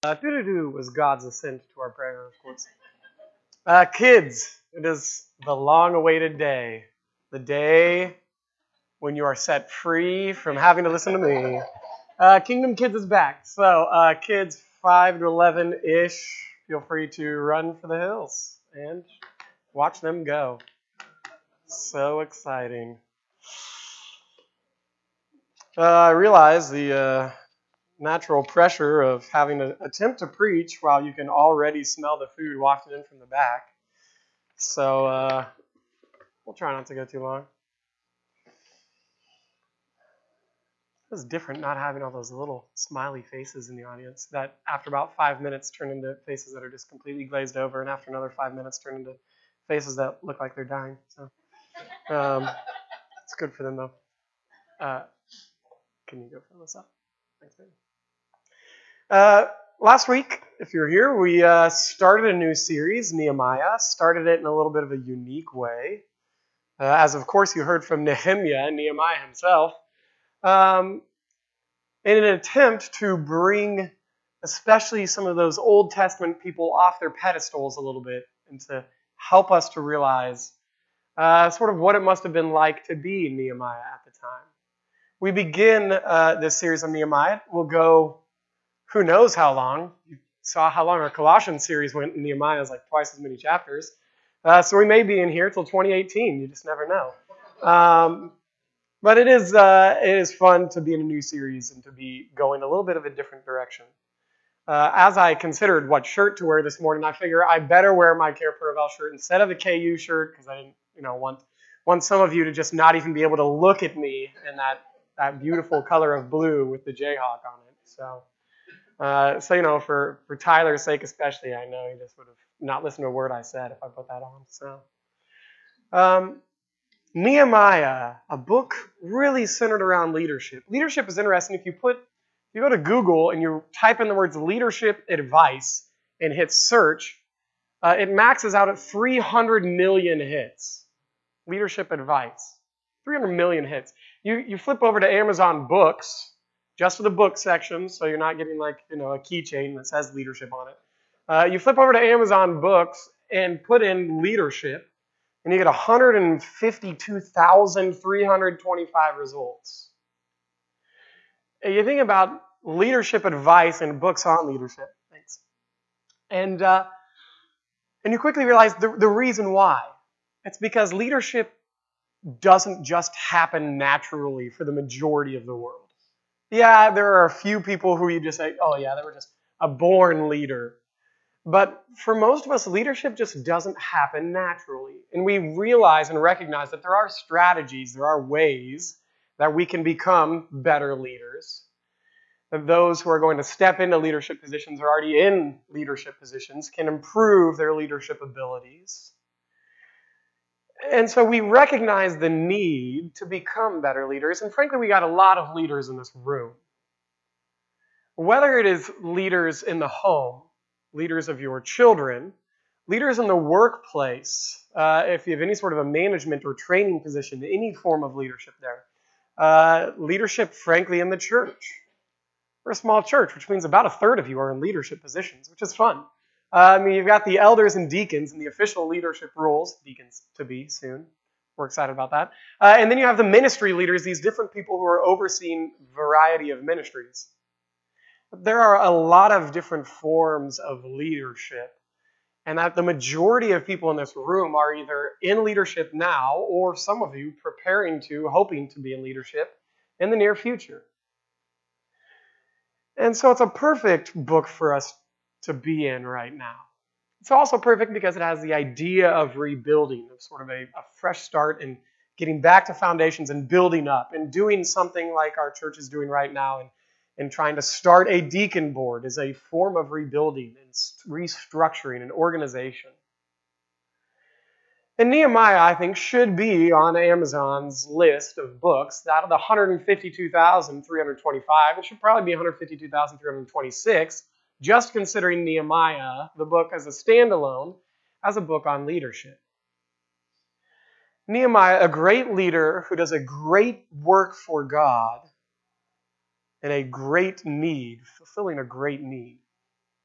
Doo-doo-doo was God's assent to our prayer, of course. Kids, it is the long-awaited day. The day when you are set free from having to listen to me. Kingdom Kids is back. So, kids 5 to 11-ish, feel free to run for the hills and watch them go. So exciting. I realize the natural pressure of having to attempt to preach while you can already smell the food wafted in from the back. So we'll try not to go too long. It was different not having all those little smiley faces in the audience that after about 5 minutes turn into faces that are just completely glazed over, and after another 5 minutes turn into faces that look like they're dying. So it's good for them though. Can you go fill this up? Thanks, baby. Last week, if you're here, we started a new series, Nehemiah. Started it in a little bit of a unique way. As of course you heard from Nehemiah himself, in an attempt to bring especially some of those Old Testament people off their pedestals a little bit and to help us to realize sort of what it must have been like to be Nehemiah at the time. We begin this series on Nehemiah. We'll go who knows how long. You saw how long our Colossians series went, and Nehemiah is like twice as many chapters. So we may be in here till 2018. You just never know. But it is fun to be in a new series and to be going a little bit of a different direction. As I considered what shirt to wear this morning, I figure I better wear my Care Paravel shirt instead of the KU shirt because I didn't, want some of you to just not even be able to look at me in that beautiful color of blue with the Jayhawk on it. So for Tyler's sake especially, I know he just would have not listened to a word I said if I put that on. So, Nehemiah, a book really centered around leadership. Leadership is interesting. If you go to Google and you type in the words leadership advice and hit search, it maxes out at 300 million hits. Leadership advice, 300 million hits. You flip over to Amazon Books, just for the book section, so you're not getting a keychain that says leadership on it. You flip over to Amazon Books and put in leadership, and you get 152,325 results. And you think about leadership advice and books on leadership. Thanks. And you quickly realize the reason why. It's because leadership doesn't just happen naturally for the majority of the world. Yeah, there are a few people who you just say, oh yeah, they were just a born leader. But for most of us, leadership just doesn't happen naturally. And we realize and recognize that there are strategies, there are ways that we can become better leaders. That those who are going to step into leadership positions or already in leadership positions can improve their leadership abilities. And so we recognize the need to become better leaders. And frankly, we got a lot of leaders in this room. Whether it is leaders in the home, leaders of your children, leaders in the workplace, if you have any sort of a management or training position, any form of leadership there. Leadership, frankly, in the church. We're a small church, which means about a third of you are in leadership positions, which is fun. You've got the elders and deacons and the official leadership roles, deacons to be soon. We're excited about that. And then you have the ministry leaders, these different people who are overseeing a variety of ministries. There are a lot of different forms of leadership, and that the majority of people in this room are either in leadership now, or some of you hoping to be in leadership in the near future. And so it's a perfect book for us to be in right now. It's also perfect because it has the idea of rebuilding, of sort of a fresh start and getting back to foundations and building up and doing something like our church is doing right now and trying to start a deacon board as a form of rebuilding and restructuring and organization. And Nehemiah, I think, should be on Amazon's list of books. Out of the 152,325, it should probably be 152,326, just considering Nehemiah, the book as a standalone, as a book on leadership. Nehemiah, a great leader who does a great work for God and a great need, fulfilling a great need.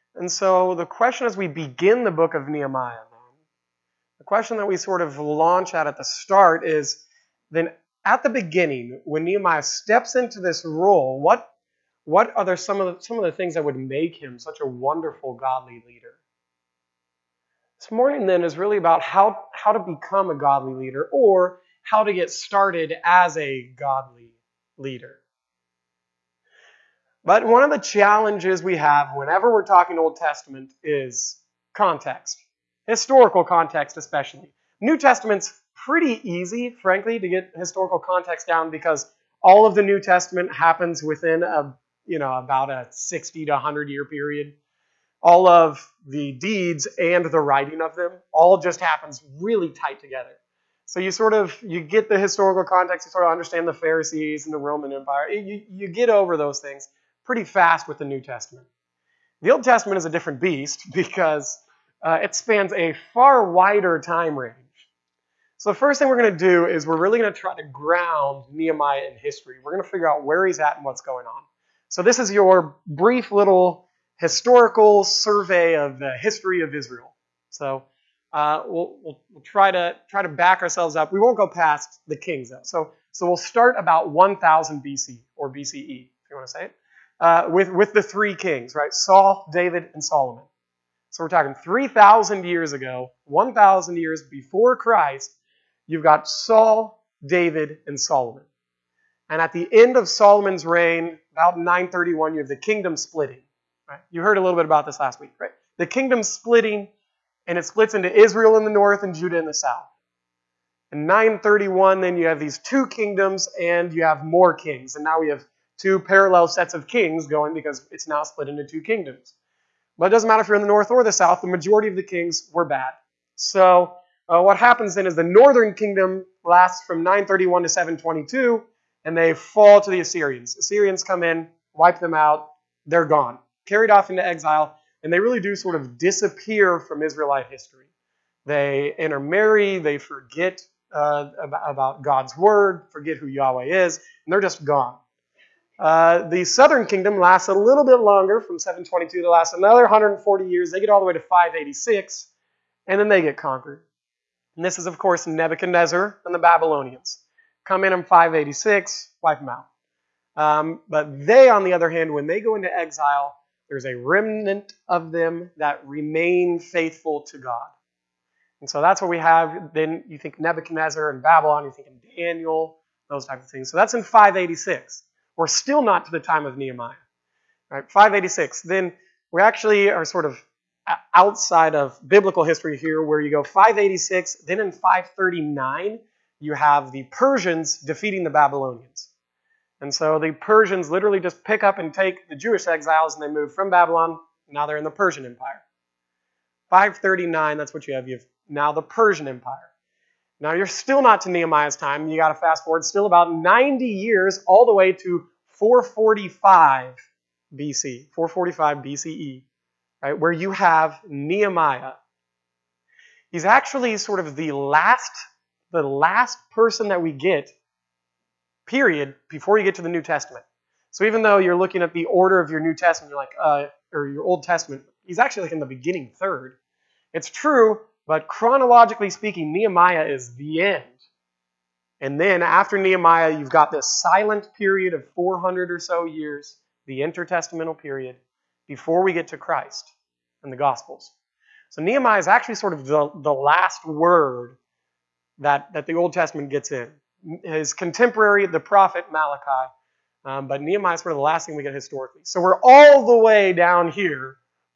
And so the question as we begin the book of Nehemiah, the question that we sort of launch at the start is, then at the beginning, when Nehemiah steps into this role, what are some of the things that would make him such a wonderful godly leader? This morning then is really about how to become a godly leader, or how to get started as a godly leader. But one of the challenges we have whenever we're talking Old Testament is context. Historical context especially. New Testament's pretty easy, frankly, to get historical context down because all of the New Testament happens within about a 60 to 100 year period. All of the deeds and the writing of them all just happens really tight together. So you get the historical context, you sort of understand the Pharisees and the Roman Empire. You get over those things pretty fast with the New Testament. The Old Testament is a different beast because it spans a far wider time range. So the first thing we're going to do is we're really going to try to ground Nehemiah in history. We're going to figure out where he's at and what's going on. So this is your brief little historical survey of the history of Israel. So we'll try to back ourselves up. We won't go past the kings though. So we'll start about 1000 BC or BCE, if you want to say it, with the three kings, right? Saul, David, and Solomon. So we're talking 3,000 years ago, 1,000 years before Christ. You've got Saul, David, and Solomon. And at the end of Solomon's reign, about 931, you have the kingdom splitting. Right? You heard a little bit about this last week, right? The kingdom splitting, and it splits into Israel in the north and Judah in the south. In 931, then you have these two kingdoms, and you have more kings. And now we have two parallel sets of kings going because it's now split into two kingdoms. But it doesn't matter if you're in the north or the south. The majority of the kings were bad. So what happens then is the northern kingdom lasts from 931 to 722, and they fall to the Assyrians. Assyrians come in, wipe them out, they're gone. Carried off into exile, and they really do sort of disappear from Israelite history. They intermarry, they forget about God's word, forget who Yahweh is, and they're just gone. The southern kingdom lasts a little bit longer, from 722 to last another 140 years. They get all the way to 586, and then they get conquered. And this is, of course, Nebuchadnezzar and the Babylonians. Come in 586, wipe them out. But they, on the other hand, when they go into exile, there's a remnant of them that remain faithful to God. And so that's what we have. Then you think Nebuchadnezzar and Babylon, you think in Daniel, those types of things. So that's in 586. We're still not to the time of Nehemiah. Right, 586. Then we actually are sort of outside of biblical history here, where you go 586, then in 539, you have the Persians defeating the Babylonians. And so the Persians literally just pick up and take the Jewish exiles, and they move from Babylon. Now they're in the Persian Empire. 539, that's what you have. You have now the Persian Empire. Now you're still not to Nehemiah's time. You got to fast forward still about 90 years all the way to 445 BC, 445 BCE, right, where you have Nehemiah. He's actually sort of the last person that we get, period, before you get to the New Testament. So even though you're looking at the order of your New Testament, you're like, or your Old Testament, he's actually like in the beginning third. It's true, but chronologically speaking, Nehemiah is the end. And then after Nehemiah, you've got this silent period of 400 or so years, the intertestamental period, before we get to Christ and the Gospels. So Nehemiah is actually sort of the last word that the Old Testament gets in. His contemporary, the prophet Malachi, but Nehemiah is sort of the last thing we get historically. So we're all the way down here,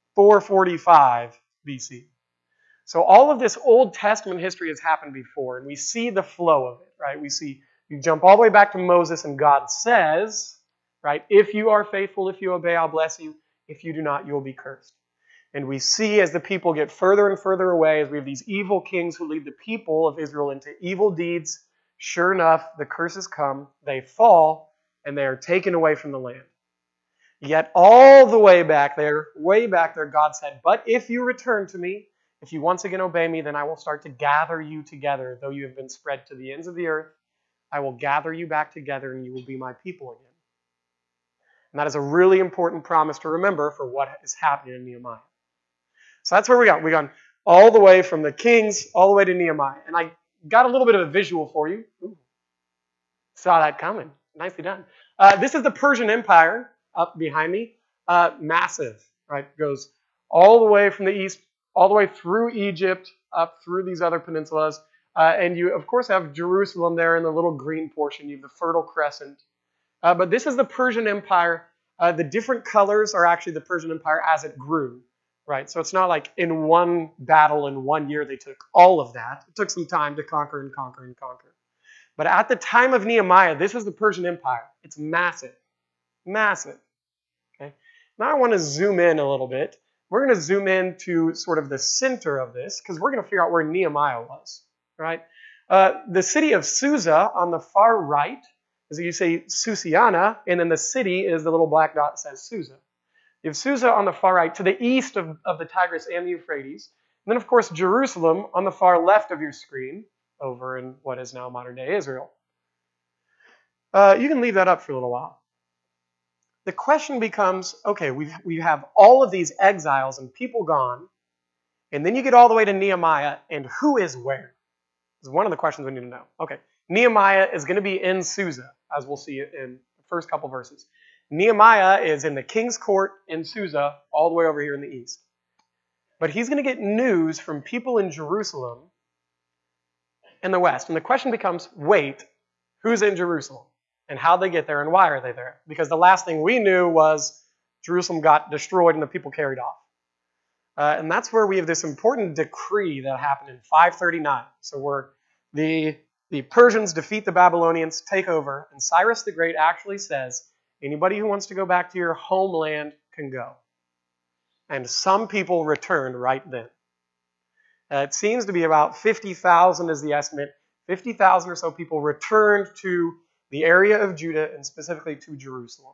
445 BC. So all of this Old Testament history has happened before, and we see the flow of it, right? We see, you jump all the way back to Moses, and God says, right, if you are faithful, if you obey, I'll bless you. If you do not, you will be cursed. And we see as the people get further and further away, as we have these evil kings who lead the people of Israel into evil deeds, sure enough, the curses come, they fall, and they are taken away from the land. Yet all the way back there, God said, but if you return to me, if you once again obey me, then I will start to gather you together, though you have been spread to the ends of the earth. I will gather you back together, and you will be my people again. And that is a really important promise to remember for what is happening in Nehemiah. So that's where we got. We gone all the way from the kings all the way to Nehemiah. And I got a little bit of a visual for you. Ooh, saw that coming. Nicely done. This is the Persian Empire up behind me. Massive, right? Goes all the way from the east, all the way through Egypt, up through these other peninsulas. And you, of course, have Jerusalem there in the little green portion. You have the Fertile Crescent. But this is the Persian Empire. The different colors are actually the Persian Empire as it grew, right? So it's not like in one battle in 1 year they took all of that. It took some time to conquer and conquer and conquer. But at the time of Nehemiah, this is the Persian Empire. It's massive. Massive. Okay. Now I want to zoom in a little bit. We're going to zoom in to sort of the center of this because we're going to figure out where Nehemiah was, right? The city of Susa on the far right, as you say Susiana, and then the city is the little black dot that says Susa. You have Susa on the far right to the east of the Tigris and the Euphrates. And then, of course, Jerusalem on the far left of your screen, over in what is now modern-day Israel. You can leave that up for a little while. The question becomes, okay, we have all of these exiles and people gone, and then you get all the way to Nehemiah, and who is where? This is one of the questions we need to know. Okay, Nehemiah is going to be in Susa, as we'll see in the first couple verses. Nehemiah is in the king's court in Susa, all the way over here in the east. But he's going to get news from people in Jerusalem in the west. And the question becomes, wait, who's in Jerusalem? And how'd they get there and why are they there? Because the last thing we knew was Jerusalem got destroyed and the people carried off. And that's where we have this important decree that happened in 539. So where the Persians defeat the Babylonians, take over, and Cyrus the Great actually says, anybody who wants to go back to your homeland can go. And some people returned right then. It seems to be about 50,000 is the estimate. 50,000 or so people returned to the area of Judah and specifically to Jerusalem.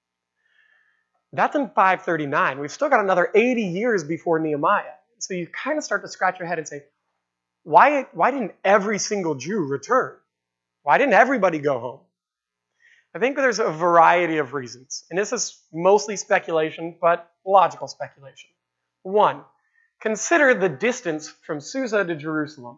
That's in 539. We've still got another 80 years before Nehemiah. So you kind of start to scratch your head and say, why didn't every single Jew return? Why didn't everybody go home? I think there's a variety of reasons. And this is mostly speculation, but logical speculation. One, consider the distance from Susa to Jerusalem.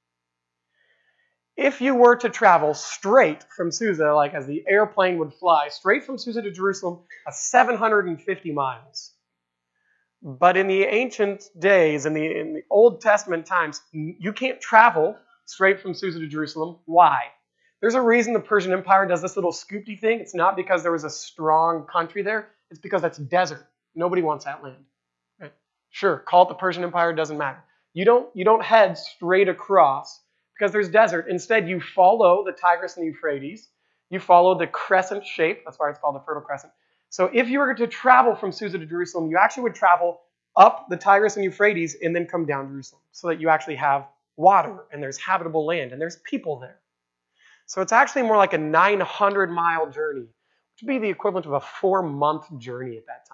If you were to travel straight from Susa, like as the airplane would fly, straight from Susa to Jerusalem, that's 750 miles. But in the ancient days, in the Old Testament times, you can't travel straight from Susa to Jerusalem. Why? There's a reason the Persian Empire does this little scoopy thing. It's not because there was a strong country there. It's because that's desert. Nobody wants that land. Right? Sure, call it the Persian Empire, doesn't matter. You don't head straight across because there's desert. Instead, you follow the Tigris and Euphrates. You follow the crescent shape. That's why it's called the Fertile Crescent. So if you were to travel from Susa to Jerusalem, you actually would travel up the Tigris and Euphrates and then come down Jerusalem so that you actually have water and there's habitable land and there's people there. So it's actually more like a 900-mile journey, which would be the equivalent of a 4-month journey at that time.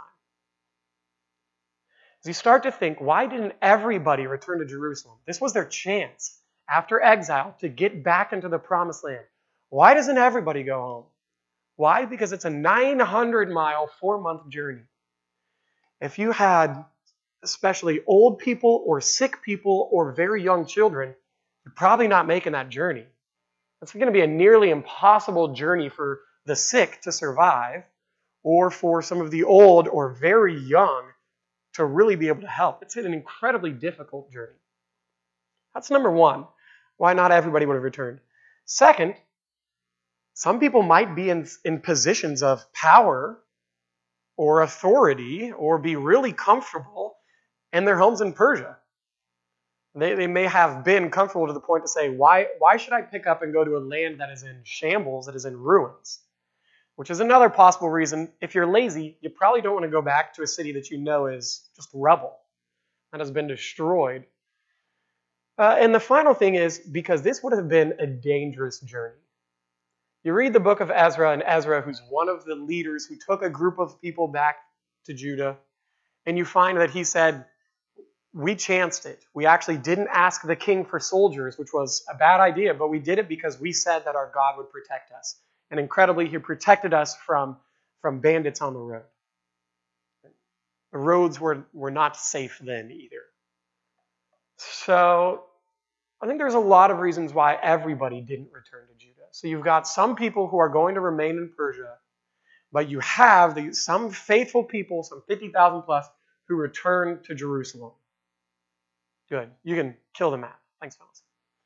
As you start to think, why didn't everybody return to Jerusalem? This was their chance after exile to get back into the promised land. Why doesn't everybody go home? Why? Because it's a 900-mile, 4-month journey. If you had especially old people or sick people or very young children, you're probably not making that journey. It's going to be a nearly impossible journey for the sick to survive or for some of the old or very young to really be able to help. It's an incredibly difficult journey. That's number one, why not everybody would have returned. Second, some people might be in positions of power or authority or be really comfortable in their homes in Persia. They may have been comfortable to the point to say, why should I pick up and go to a land that is in shambles, that is in ruins? Which is another possible reason. If you're lazy, you probably don't want to go back to a city that you know is just rubble, that has been destroyed. And the final thing is because this would have been a dangerous journey. You read the book of Ezra, and Ezra, who's one of the leaders who took a group of people back to Judah, and you find that he said, we chanced it. We actually didn't ask the king for soldiers, which was a bad idea, but we did it because we said that our God would protect us. And incredibly, he protected us from from bandits on the road. The roads were not safe then either. So I think there's a lot of reasons why everybody didn't return to Judah. So you've got some people who are going to remain in Persia, but you have some faithful people, some 50,000 plus, who return to Jerusalem. Good. You can kill the map. Thanks, fellas.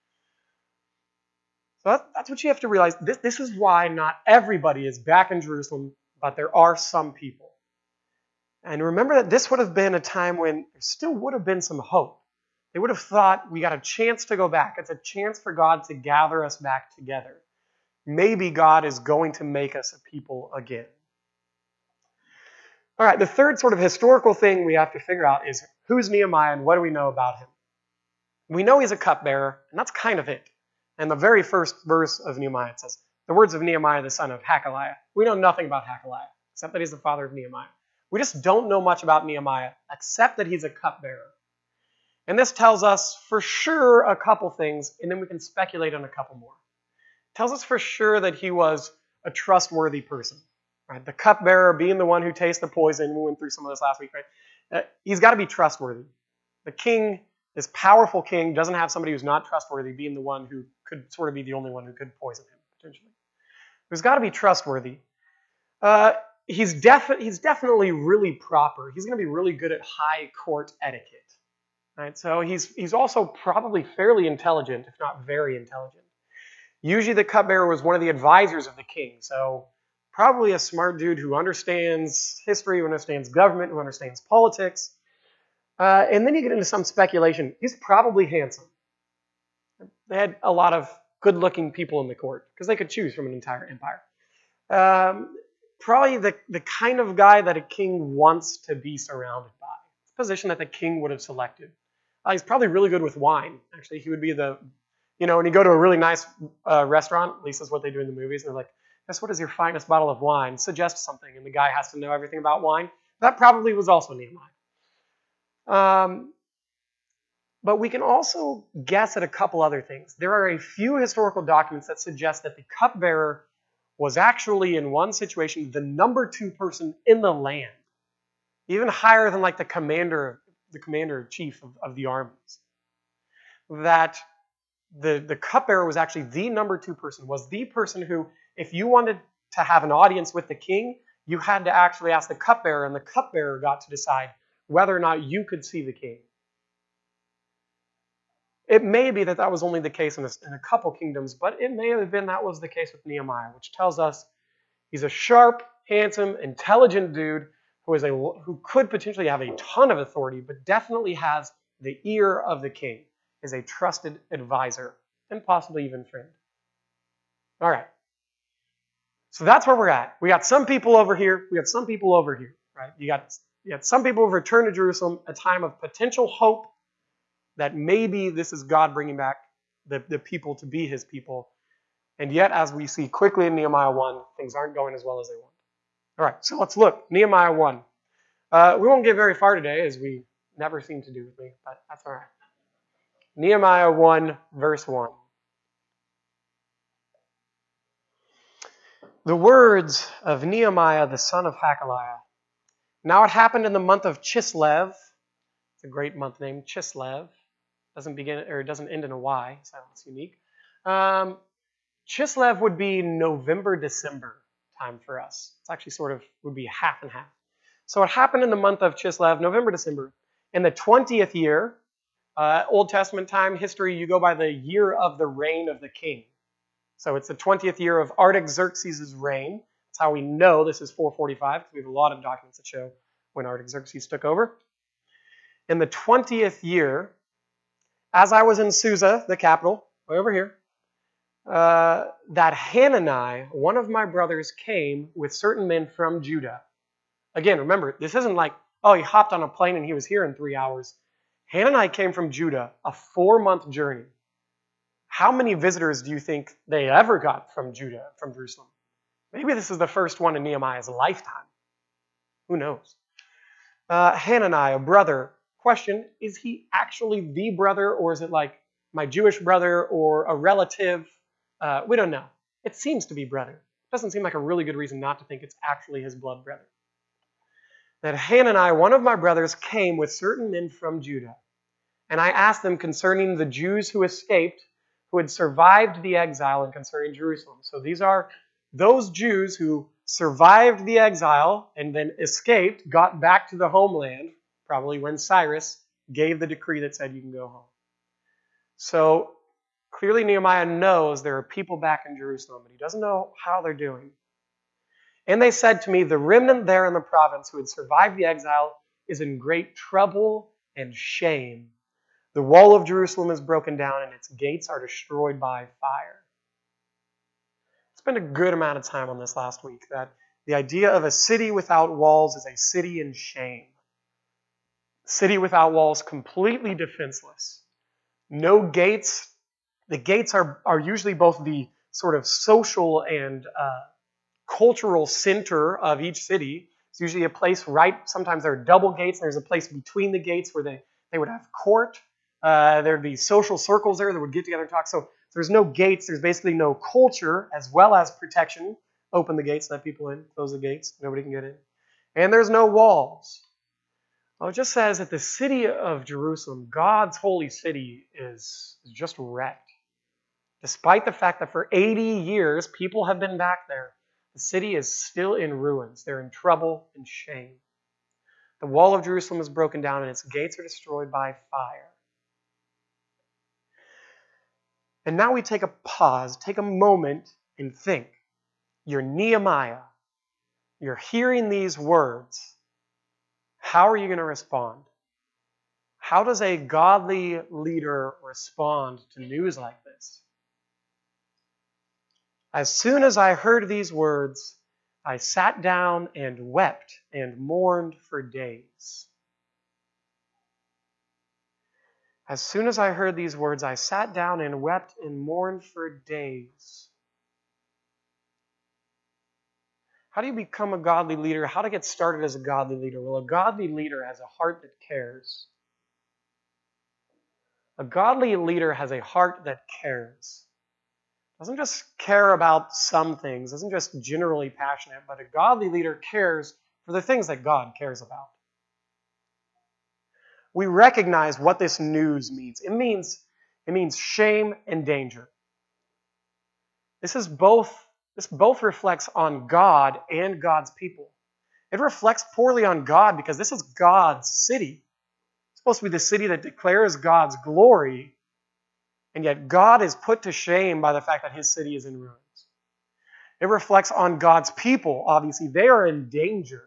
So that's what you have to realize. This is why not everybody is back in Jerusalem, but there are some people. And remember that this would have been a time when there still would have been some hope. They would have thought, we got a chance to go back. It's a chance for God to gather us back together. Maybe God is going to make us a people again. All right, the third sort of historical thing we have to figure out is who's Nehemiah and what do we know about him? We know he's a cupbearer, and that's kind of it. And the very first verse of Nehemiah, it says, the words of Nehemiah, the son of Hakaliah. We know nothing about Hakaliah, except that he's the father of Nehemiah. We just don't know much about Nehemiah, except that he's a cupbearer. And this tells us for sure a couple things, and then we can speculate on a couple more. It tells us for sure that he was a trustworthy person. Right? The cupbearer being the one who tastes the poison. We went through some of this last week, right? He's got to be trustworthy. The king, this powerful king, doesn't have somebody who's not trustworthy being the one who could sort of be the only one who could poison him, potentially. He's got to be trustworthy. He's definitely really proper. He's going to be really good at high court etiquette. Right? So he's also probably fairly intelligent, if not very intelligent. Usually the cupbearer was one of the advisors of the king, so probably a smart dude who understands history, who understands government, who understands politics. And then you get into some speculation. He's probably handsome. They had a lot of good-looking people in the court because they could choose from an entire empire. Probably the kind of guy that a king wants to be surrounded by. It's a position that the king would have selected. He's probably really good with wine. Actually, he would be when you go to a really nice restaurant, at least that's what they do in the movies, and they're like, guess what is your finest bottle of wine? Suggest something, and the guy has to know everything about wine. That probably was also Nehemiah. But we can also guess at a couple other things. There are a few historical documents that suggest that the cupbearer was actually, in one situation, the number 2 person in the land, even higher than like the commander-in-chief of the armies. That the cupbearer was actually the number 2 person, was the person who, if you wanted to have an audience with the king, you had to actually ask the cupbearer, and the cupbearer got to decide whether or not you could see the king. It may be that was only the case in a couple kingdoms, but it may have been that was the case with Nehemiah, which tells us he's a sharp, handsome, intelligent dude who could potentially have a ton of authority, but definitely has the ear of the king, is a trusted advisor, and possibly even friend. All right. So that's where we're at. We got some people over here. We got some people over here. Right? You got some people who've returned to Jerusalem, a time of potential hope that maybe this is God bringing back the people to be his people. And yet, as we see quickly in Nehemiah 1, things aren't going as well as they want. All right, so let's look. Nehemiah 1. We won't get very far today, as we never seem to do with me, but that's all right. Nehemiah 1, verse 1. The words of Nehemiah, the son of Hakaliah. Now it happened in the month of Chislev. It's a great month name, Chislev. Doesn't end in a Y, so it's unique. Chislev would be November, December time for us. It's actually would be half and half. So it happened in the month of Chislev, November, December. In the 20th year, Old Testament time history, you go by the year of the reign of the king. So it's the 20th year of Artaxerxes' reign. That's how we know this is 445, because we have a lot of documents that show when Artaxerxes took over. In the 20th year, as I was in Susa, the capital, way over here, that Hanani, one of my brothers, came with certain men from Judah. Again, remember, this isn't like, he hopped on a plane and he was here in 3 hours. Hanani came from Judah, a 4-month journey. How many visitors do you think they ever got from Judah, from Jerusalem? Maybe this is the first one in Nehemiah's lifetime. Who knows? Hanani, a brother. Question, is he actually the brother, or is it like my Jewish brother or a relative? We don't know. It seems to be brother. doesn't seem like a really good reason not to think it's actually his blood brother. That Hanani, one of my brothers, came with certain men from Judah, and I asked them concerning the Jews who escaped, who had survived the exile, and concerning Jerusalem. So these are those Jews who survived the exile and then escaped, got back to the homeland, probably when Cyrus gave the decree that said you can go home. So clearly Nehemiah knows there are people back in Jerusalem, but he doesn't know how they're doing. And they said to me, the remnant there in the province who had survived the exile is in great trouble and shame. The wall of Jerusalem is broken down and its gates are destroyed by fire. Spent a good amount of time on this last week, that the idea of a city without walls is a city in shame. City without walls, completely defenseless. No gates. The gates are usually both the sort of social and cultural center of each city. It's usually a place sometimes there are double gates. There's a place between the gates where they would have court. There'd be social circles there that would get together and talk. So there's no gates. There's basically no culture as well as protection. Open the gates, let people in. Close the gates, nobody can get in. And there's no walls. Well, it just says that the city of Jerusalem, God's holy city, is just wrecked. Despite the fact that for 80 years people have been back there, the city is still in ruins. They're in trouble and shame. The wall of Jerusalem is broken down and its gates are destroyed by fire. And now we take a pause, take a moment and think. You're Nehemiah. You're hearing these words. How are you going to respond? How does a godly leader respond to news like this? As soon as I heard these words, I sat down and wept and mourned for days. As soon as I heard these words, I sat down and wept and mourned for days. How do you become a godly leader? How to get started as a godly leader? Well, a godly leader has a heart that cares. A godly leader has a heart that cares. Doesn't just care about some things, isn't just generally passionate, but a godly leader cares for the things that God cares about. We recognize what this news means. It means shame and danger. This both reflects on God and God's people. It reflects poorly on God because this is God's city. It's supposed to be the city that declares God's glory, and yet God is put to shame by the fact that his city is in ruins. It reflects on God's people. Obviously, they are in danger.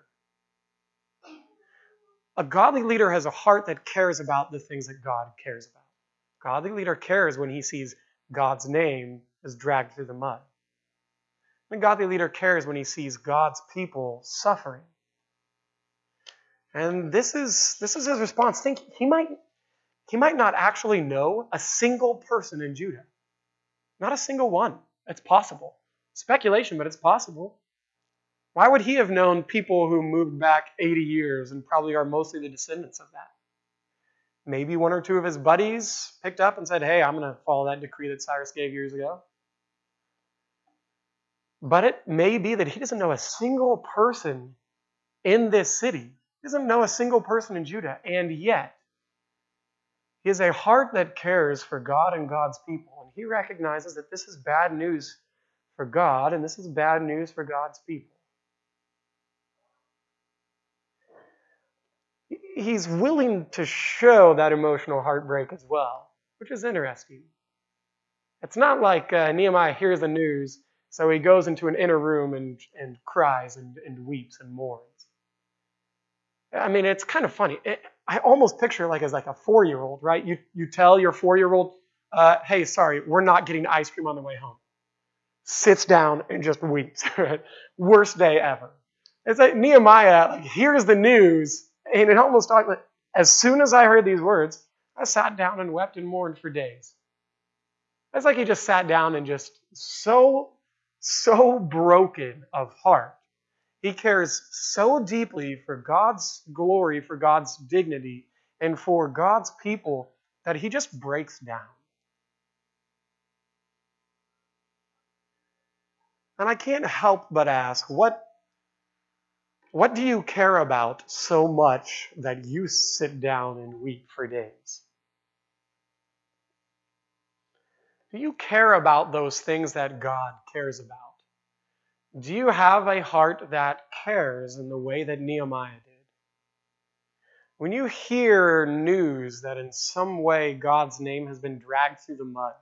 A godly leader has a heart that cares about the things that God cares about. A godly leader cares when he sees God's name is dragged through the mud. A godly leader cares when he sees God's people suffering. And this is his response. Think he might not actually know a single person in Judah. Not a single one. It's possible. Speculation, but it's possible. Why would he have known people who moved back 80 years and probably are mostly the descendants of that? Maybe one or two of his buddies picked up and said, hey, I'm going to follow that decree that Cyrus gave years ago. But it may be that he doesn't know a single person in this city. He doesn't know a single person in Judah. And yet, he has a heart that cares for God and God's people. And he recognizes that this is bad news for God and this is bad news for God's people. He's willing to show that emotional heartbreak as well, which is interesting. It's not like Nehemiah hears the news, so he goes into an inner room and cries and weeps and mourns. I mean, it's kind of funny. I almost picture it as a 4-year-old, right? You tell your 4-year-old, hey, sorry, we're not getting ice cream on the way home. Sits down and just weeps. Worst day ever. It's like Nehemiah hears the news, and it almost talks like, as soon as I heard these words, I sat down and wept and mourned for days. It's like he just sat down and just so broken of heart. He cares so deeply for God's glory, for God's dignity, and for God's people that he just breaks down. And I can't help but ask, what do you care about so much that you sit down and weep for days? Do you care about those things that God cares about? Do you have a heart that cares in the way that Nehemiah did? When you hear news that in some way God's name has been dragged through the mud,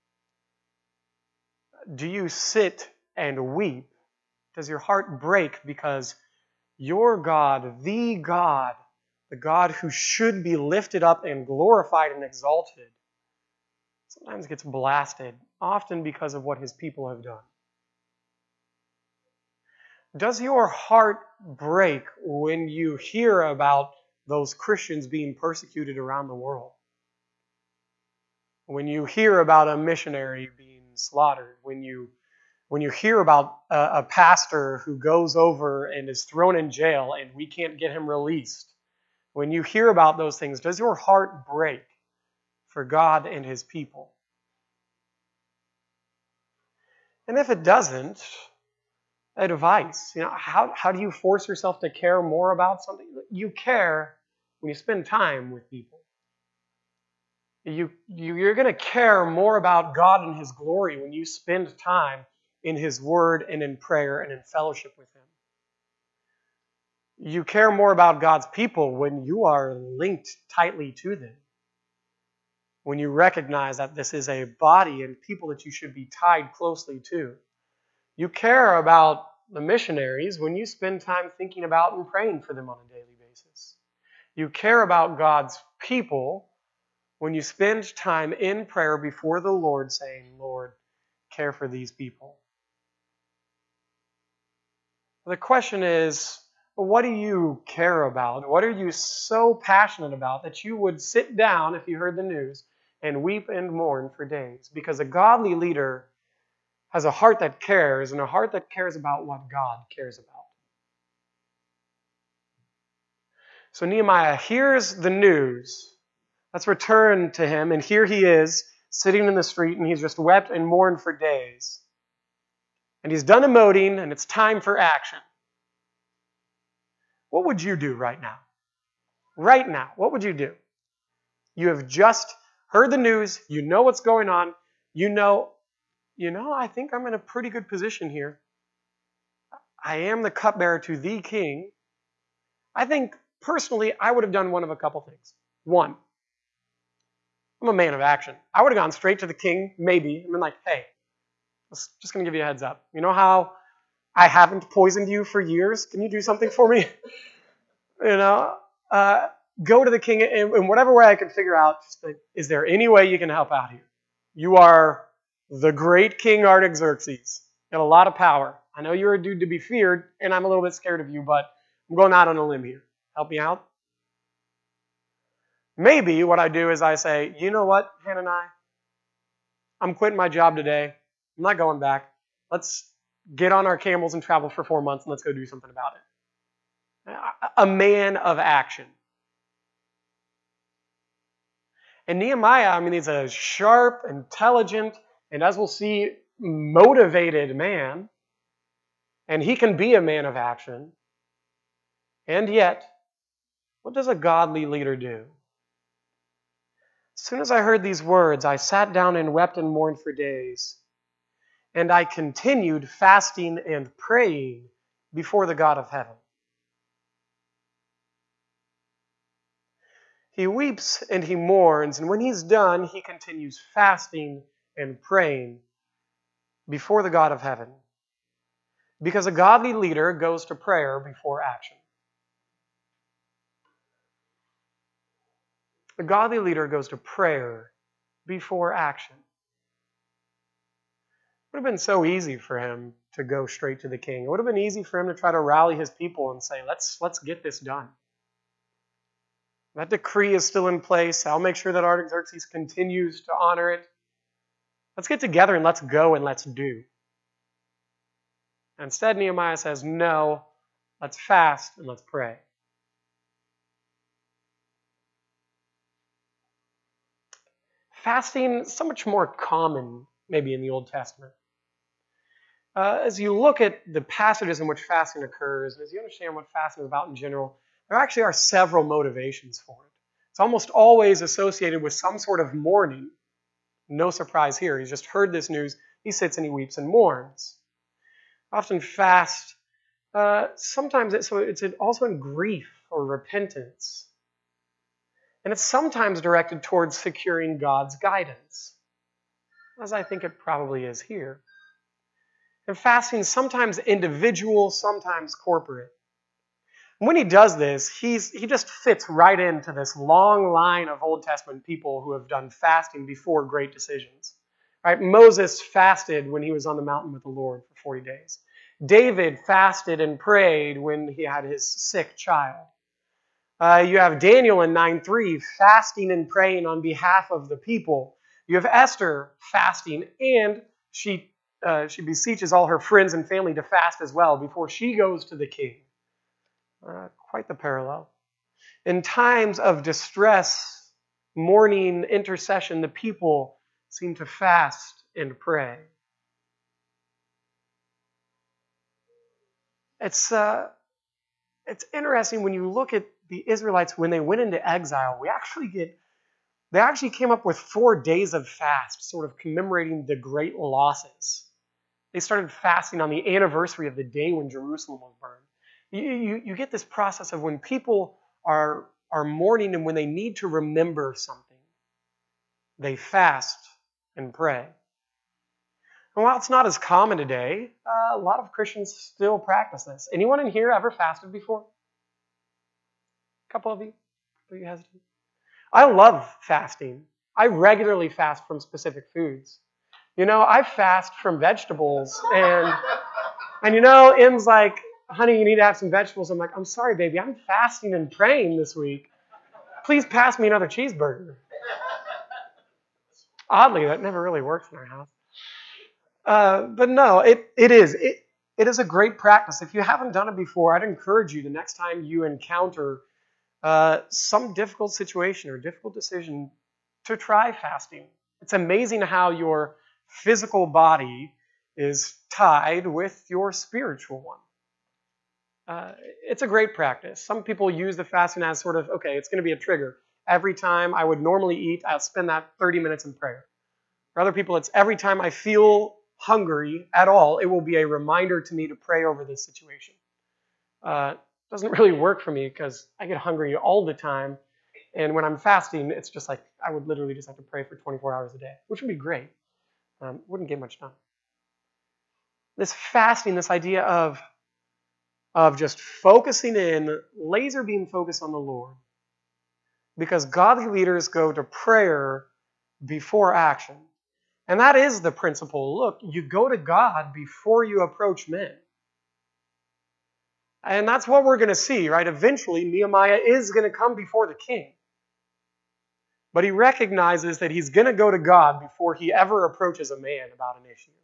do you sit and weep? Does your heart break because your God, the God who should be lifted up and glorified and exalted, sometimes gets blasted, often because of what his people have done? Does your heart break when you hear about those Christians being persecuted around the world? When you hear about a missionary being slaughtered? When you hear about a pastor who goes over and is thrown in jail and we can't get him released? When you hear about those things, does your heart break for God and his people? And if it doesn't, advice. How do you force yourself to care more about something? You care when you spend time with people. You're going to care more about God and his glory when you spend time in his word and in prayer and in fellowship with him. You care more about God's people when you are linked tightly to them. When you recognize that this is a body and people that you should be tied closely to. You care about the missionaries when you spend time thinking about and praying for them on a daily basis. You care about God's people when you spend time in prayer before the Lord saying, Lord, care for these people. The question is, what do you care about? What are you so passionate about that you would sit down, if you heard the news, and weep and mourn for days? Because a godly leader has a heart that cares, and a heart that cares about what God cares about. So Nehemiah hears the news. Let's return to him, and here he is, sitting in the street, and he's just wept and mourned for days. And he's done emoting, and it's time for action. What would you do right now? Right now, what would you do? You have just heard the news. You know what's going on. You know, I think I'm in a pretty good position here. I am the cupbearer to the king. I think, personally, I would have done one of a couple things. One, I'm a man of action. I would have gone straight to the king, maybe, and been like, hey, just going to give you a heads up. You know how I haven't poisoned you for years? Can you do something for me? you know, uh, Go to the king in whatever way I can figure out. Just like, is there any way you can help out here? You are the great King Artaxerxes. You got a lot of power. I know you're a dude to be feared, and I'm a little bit scared of you, but I'm going out on a limb here. Help me out? Maybe what I do is I say, you know what, Hananiah? I'm quitting my job today. I'm not going back. Let's get on our camels and travel for 4 months, and let's go do something about it. A man of action. And Nehemiah, he's a sharp, intelligent, and as we'll see, motivated man. And he can be a man of action. And yet, what does a godly leader do? As soon as I heard these words, I sat down and wept and mourned for days. And I continued fasting and praying before the God of heaven. He weeps and he mourns, and when he's done, he continues fasting and praying before the God of heaven. Because a godly leader goes to prayer before action. A godly leader goes to prayer before action. It would have been so easy for him to go straight to the king. It would have been easy for him to try to rally his people and say, let's get this done. That decree is still in place. I'll make sure that Artaxerxes continues to honor it. Let's get together and let's go and let's do. Instead, Nehemiah says, no, let's fast and let's pray. Fasting is so much more common, maybe, in the Old Testament. As you look at the passages in which fasting occurs, and as you understand what fasting is about in general, there actually are several motivations for it. It's almost always associated with some sort of mourning. No surprise here. He's just heard this news. He sits and he weeps and mourns. Often fast. Sometimes it's also in grief or repentance. And it's sometimes directed towards securing God's guidance, as I think it probably is here. And fasting is sometimes individual, sometimes corporate. When he does this, he just fits right into this long line of Old Testament people who have done fasting before great decisions. Right? Moses fasted when he was on the mountain with the Lord for 40 days. David fasted and prayed when he had his sick child. You have Daniel in 9:3 fasting and praying on behalf of the people. You have Esther fasting, and she beseeches all her friends and family to fast as well before she goes to the king. Quite the parallel. In times of distress, mourning, intercession, the people seem to fast and pray. It's interesting when you look at the Israelites when they went into exile. They actually came up with 4 days of fast, sort of commemorating the great losses. They started fasting on the anniversary of the day when Jerusalem was burned. You get this process of when people are mourning and when they need to remember something, they fast and pray. And while it's not as common today, a lot of Christians still practice this. Anyone in here ever fasted before? A couple of you? Are you hesitant? I love fasting. I regularly fast from specific foods. I fast from vegetables, and M's like, honey, you need to have some vegetables. I'm like, I'm sorry, baby, I'm fasting and praying this week. Please pass me another cheeseburger. Oddly, that never really works in our house. But no, it is a great practice. If you haven't done it before, I'd encourage you the next time you encounter some difficult situation or difficult decision to try fasting. It's amazing how your physical body is tied with your spiritual one. It's a great practice. Some people use the fasting as sort of, okay, it's going to be a trigger. Every time I would normally eat, I'll spend that 30 minutes in prayer. For other people, it's every time I feel hungry at all, it will be a reminder to me to pray over this situation. Doesn't really work for me because I get hungry all the time. And when I'm fasting, it's just like I would literally just have to pray for 24 hours a day, which would be great. Wouldn't get much done. This fasting, this idea of just focusing in, laser beam focus on the Lord. Because godly leaders go to prayer before action. And that is the principle. Look, you go to God before you approach men. And that's what we're going to see, right? Eventually, Nehemiah is going to come before the king. But he recognizes that he's going to go to God before he ever approaches a man about an issue.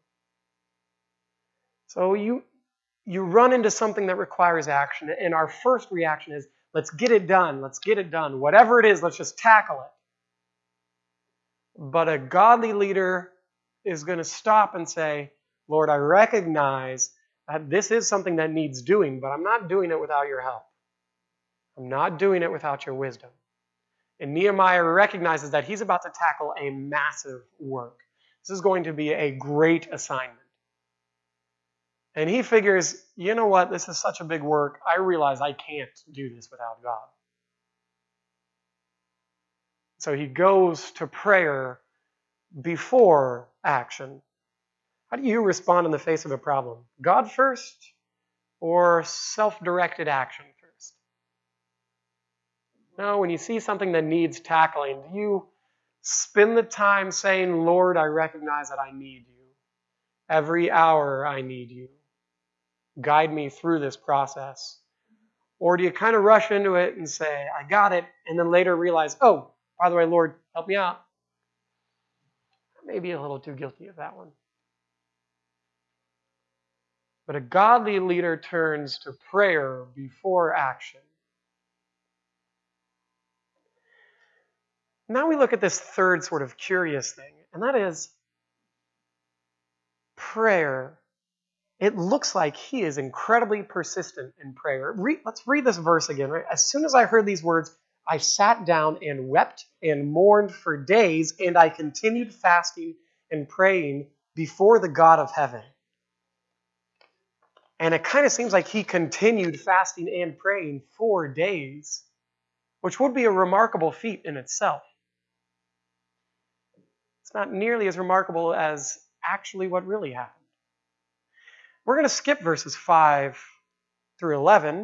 So you run into something that requires action, and our first reaction is, let's get it done. Let's get it done. Whatever it is, let's just tackle it. But a godly leader is going to stop and say, Lord, I recognize that this is something that needs doing, but I'm not doing it without your help. I'm not doing it without your wisdom. And Nehemiah recognizes that he's about to tackle a massive work. This is going to be a great assignment. And he figures, you know what, this is such a big work, I realize I can't do this without God. So he goes to prayer before action. How do you respond in the face of a problem? God first or self-directed action first? No, when you see something that needs tackling, do you spend the time saying, Lord, I recognize that I need you. Every hour I need you. Guide me through this process. Or do you kind of rush into it and say, I got it, and then later realize, oh, by the way, Lord, help me out. Maybe a little too guilty of that one. But a godly leader turns to prayer before action. Now we look at this third sort of curious thing, and that is prayer it looks like he is incredibly persistent in prayer. Let's read this verse again. Right? As soon as I heard these words, I sat down and wept and mourned for days, and I continued fasting and praying before the God of heaven. And it kind of seems like he continued fasting and praying for days, which would be a remarkable feat in itself. It's not nearly as remarkable as actually what really happened. We're going to skip verses 5 through 11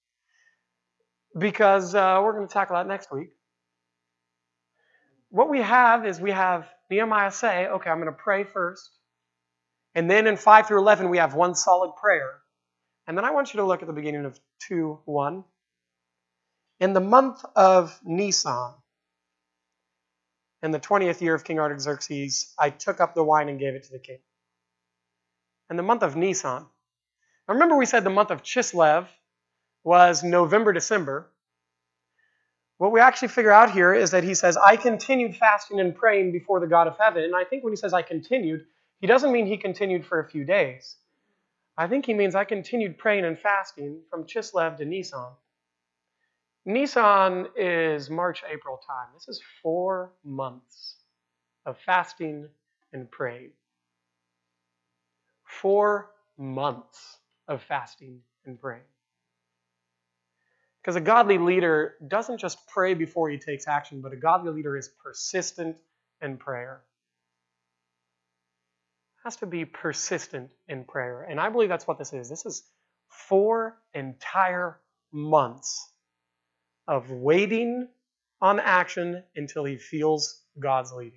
because we're going to tackle that next week. What we have is we have Nehemiah say, okay, I'm going to pray first. And then in 5 through 11, we have one solid prayer. And then I want you to look at the beginning of 2:1. In the month of Nisan, in the 20th year of King Artaxerxes, I took up the wine and gave it to the king. In the month of Nisan. Now remember we said the month of Chislev was November, December. What we actually figure out here is that he says, I continued fasting and praying before the God of heaven. And I think when he says I continued, he doesn't mean he continued for a few days. I think he means I continued praying and fasting from Chislev to Nisan. Nisan is March, April time. This is 4 months of fasting and praying. 4 months of fasting and praying. Because a godly leader doesn't just pray before he takes action, but a godly leader is persistent in prayer. Has to be persistent in prayer. And I believe that's what this is. This is 4 entire months of waiting on action until he feels God's leading.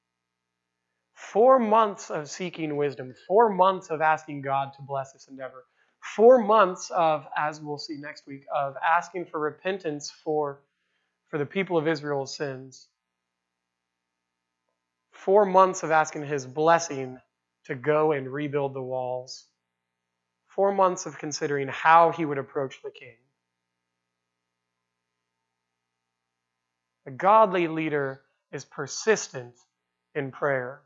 4 months of seeking wisdom. 4 months of asking God to bless this endeavor. 4 months of, as we'll see next week, of asking for repentance for the people of Israel's sins. 4 months of asking his blessing to go and rebuild the walls. 4 months of considering how he would approach the king. A godly leader is persistent in prayer.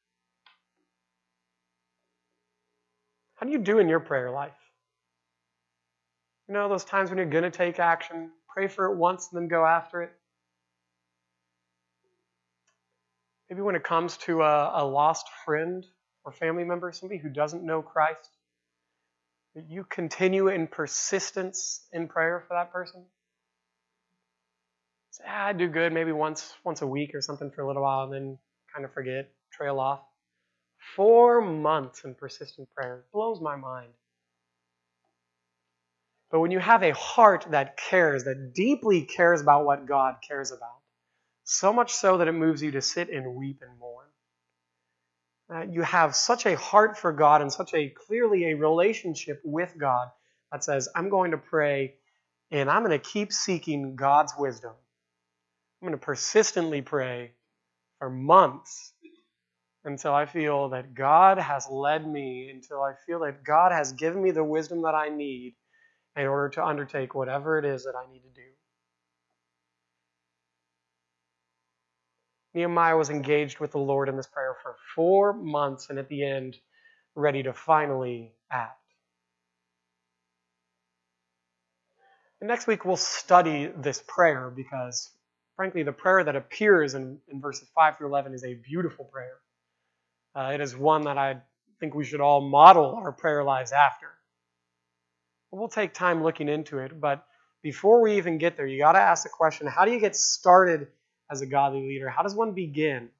How do you do in your prayer life? You know, those times when you're going to take action, pray for it once and then go after it. Maybe when it comes to a lost friend or family member, somebody who doesn't know Christ, you continue in persistence in prayer for that person. Say, I do good maybe once a week or something for a little while and then kind of forget, trail off. 4 months in persistent prayer. It blows my mind. But when you have a heart that cares, that deeply cares about what God cares about, so much so that it moves you to sit and weep and mourn. You have such a heart for God and such a clearly a relationship with God that says, I'm going to pray and I'm going to keep seeking God's wisdom. I'm going to persistently pray for months until I feel that God has led me, until I feel that God has given me the wisdom that I need in order to undertake whatever it is that I need to do. Nehemiah was engaged with the Lord in this prayer for 4 months and at the end, ready to finally act. And next week we'll study this prayer because, frankly, the prayer that appears in verses 5 through 11 is a beautiful prayer. It is one that I think we should all model our prayer lives after. We'll take time looking into it, but before we even get there, you got to ask the question, how do you get started as a godly leader? How does one begin?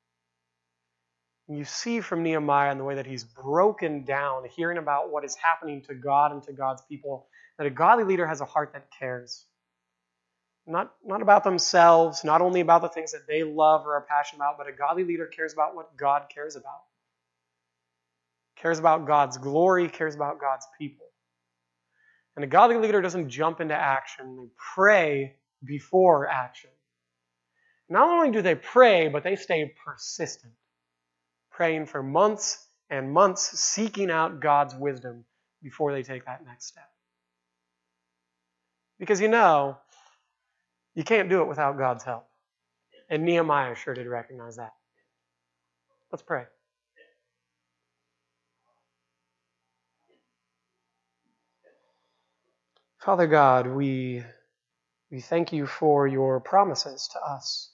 You see from Nehemiah and the way that he's broken down, hearing about what is happening to God and to God's people, that a godly leader has a heart that cares. Not about themselves, not only about the things that they love or are passionate about, but a godly leader cares about what God cares about. Cares about God's glory, cares about God's people. And a godly leader doesn't jump into action. They pray before action. Not only do they pray, but they stay persistent. Praying for months and months, seeking out God's wisdom before they take that next step. Because you know, you can't do it without God's help. And Nehemiah sure did recognize that. Let's pray. Father God, we thank you for your promises to us.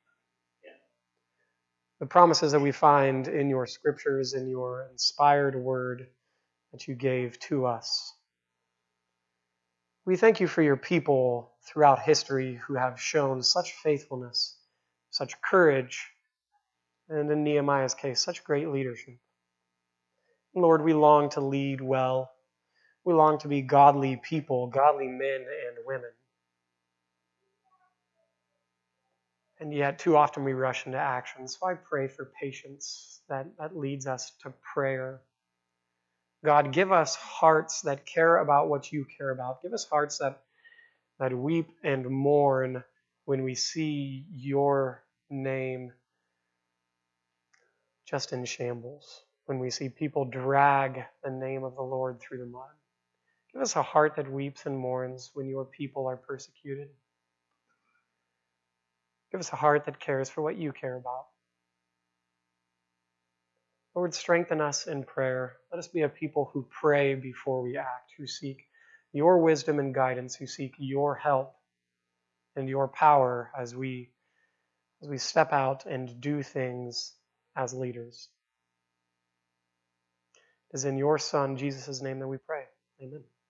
The promises that we find in your scriptures, in your inspired word that you gave to us. We thank you for your people throughout history who have shown such faithfulness, such courage, and in Nehemiah's case, such great leadership. Lord, we long to lead well. We long to be godly people, godly men and women. And yet, too often we rush into action. So I pray for patience that leads us to prayer. God, give us hearts that care about what you care about. Give us hearts that weep and mourn when we see your name just in shambles, when we see people drag the name of the Lord through the mud. Give us a heart that weeps and mourns when your people are persecuted. Give us a heart that cares for what you care about. Lord, strengthen us in prayer. Let us be a people who pray before we act, who seek your wisdom and guidance, who seek your help and your power as we step out and do things as leaders. It is in your Son, Jesus' name, that we pray. Amen.